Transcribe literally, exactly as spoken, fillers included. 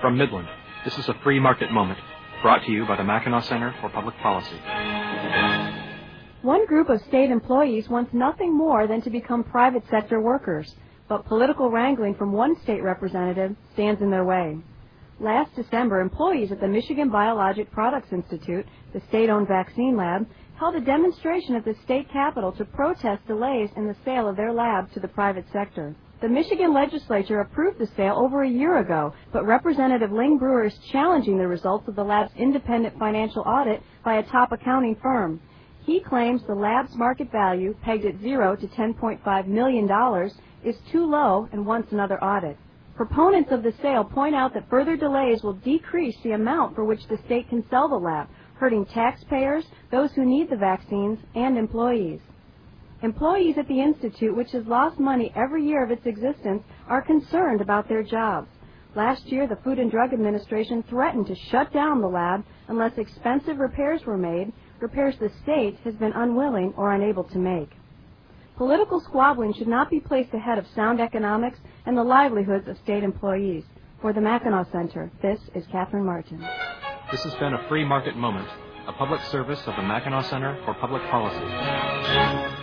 From Midland, this is a free market moment, brought to you by the Mackinac Center for Public Policy. One group of state employees wants nothing more than to become private sector workers, but political wrangling from one state representative stands in their way. Last December, employees at the Michigan Biologic Products Institute, the state-owned vaccine lab, held a demonstration at the state capitol to protest delays in the sale of their lab to the private sector. The Michigan legislature approved the sale over a year ago, but Representative Ling Brewer is challenging the results of the lab's independent financial audit by a top accounting firm. He claims the lab's market value, pegged at zero to ten point five million dollars, is too low and wants another audit. Proponents of the sale point out that further delays will decrease the amount for which the state can sell the lab, hurting taxpayers, those who need the vaccines, and employees. Employees at the Institute, which has lost money every year of its existence, are concerned about their jobs. Last year, the Food and Drug Administration threatened to shut down the lab unless expensive repairs were made, repairs the state has been unwilling or unable to make. Political squabbling should not be placed ahead of sound economics and the livelihoods of state employees. For the Mackinac Center, this is Catherine Martin. This has been a free market moment, a public service of the Mackinac Center for Public Policy.